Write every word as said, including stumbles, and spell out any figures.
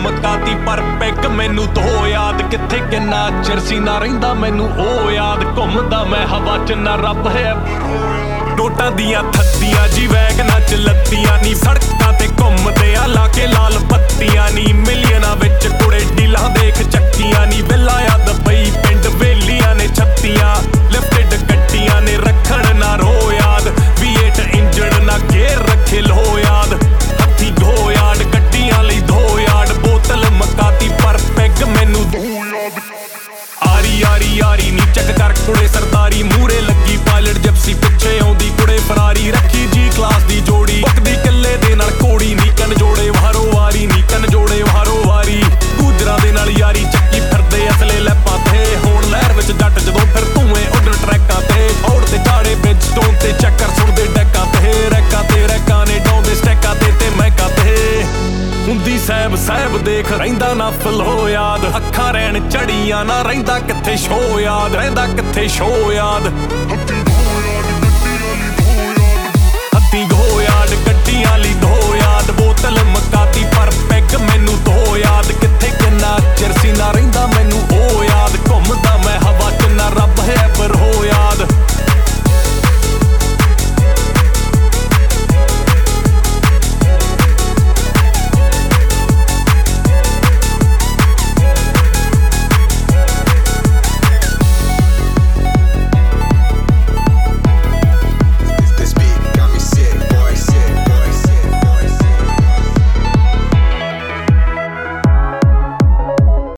ਮਕਾਤੀ ਪਰ ਪੈਗ ਮੈਨੂੰ ਧੋ ਯਾਦ ਕਿੱਥੇ ਕਿੰਨਾ ਚਿਰ ਸੀ ਨਾ ਰਹਿੰਦਾ ਮੈਨੂੰ ਉਹ ਯਾਦ ਘੁੰਮਦਾ ਮੈਂ ਹਵਾ ਚ ਨਾ ਰੱਬ ਹੈ ਨੋਟਾਂ ਦੀਆਂ ਥੱਦੀਆਂ ਜੀ ਵੈਗਨਾਂ ਚ ਲੱਤੀਆਂ ਨੀ ਸੜਕਾਂ ਤੇ ਘੁੰਮਦੇ ਆ ਲਾ ਕੇ ਲਾਲ ਬੱਤੀਆਂ ਨੀ ਮਿਲੀਅਨਾਂ ਵਿੱਚ ਕੁੜੇ ਡੀਲਾਂ ਦੇਖ ਚੱਕੀਆਂ ਨੀ ਵਿਲਾ ਯਾਦ ਪਈ ਪਿੰਡ ਵੇਲੀਆਂ ਨੇ ਛੱਤੀਆਂ ਲਿਫਟਡ ਗੱਡੀਆਂ ਨੇ ਰੱਖਣ ਨਾ ਰੋ ਯਾਦ ਵੀ ਏਟ ਇੰਜਣ ਨਾ ਗੇਰ ਰੱਖੇ ਲੋ ਯਾਦ ਹੱਥੀ ਗੋ ਯਾਦ ਗੱਡੀਆਂ ਲਈ ਧੋ ਯਾਦ ਬੋਤਲ ਮਕਾਤੀ ਪਰ ਪੈਗ ਮੈਨੂੰ ਧੋ ਯਾਦ ਆਰੀ ਆਰੀ ਆਰੀ ਨੀ ਚੱਕ ਕਰ ਕੁੜੇ ਸਰਦਾਰੀ ਮੂਰੇ ਲੱਗੀ ਪਾਇਲਟ ਜਿਪਸੀ ਪਿੱਛੇ ਆਉਂਦੀ ਕੁੜੇ ਫਰਾਰੀ ਰੱਖੀ ਜੀ ਕਲਾਸ ਦੀ ਜੋੜੀ ਪੱਕਦੀ ਕੱਲੇ ਦੇ ਨਾਲ ਕੋੜੀ ਨੀ ਕੰਨ ਜੋੜੇ ਵਾਰੋ ਵਾਰੀ ਨੀ ਕੰਨ ਜੋੜੇ ਵਾਰੋ ਵਾਰੀ ਗੁਜਰਾਂ ਦੇ ਨਾਲ ਯਾਰੀ ਚੱਕੀ ਫਿਰਦੇ ਅਸਲੇ ਲੈਪਾਂ ਤੇ ਹੁਣ ਲਹਿਰ ਵਿੱਚ ਜੱਟ ਜਦੋਂ ਫਿਰ ਧੂਏ ਉੱਡਣ ਟਰੈਕਾਂ ਤੇ ਔੜ ਤੇ ਝਾੜੇ ਬ੍ਰਿਜ ਸਟੋਨ ਤੇ ਚੱਕਰ ਸੁਣਦੇ ਡੈਕਾਂ ਤੇ ਰੈਕਾਂ ਤੇ ਰੈਕਾਂ ਨੇ ਡਾਉਂਦੇ ਸਟੈਕਾਂ ਤੇ ਤੇ ਮੈਕਾਂ ਤੇ ਹੁੰਦੀ ਸਹਿਬ ਸਹਿਬ ਦੇਖ ਰਹਿੰਦਾ ਨਾ ਫਲੋ ਯਾਦ ਅੱਖਾਂ ਰਹਿਣ ਝੜੀਆਂ ਨਾ ਰਹਿੰਦਾ ਕਿੱਥੇ ਸ਼ੋ ਯਾਦ ਰਹਿੰਦਾ ਕਿੱਥੇ ਸ਼ੋ ਯਾਦ ਹੱਥੀ ਗੋ ਯਾਦ ਗੱਡੀਆਂ ਲਈ ਧੋ ਯਾਦ ਬੋਤਲ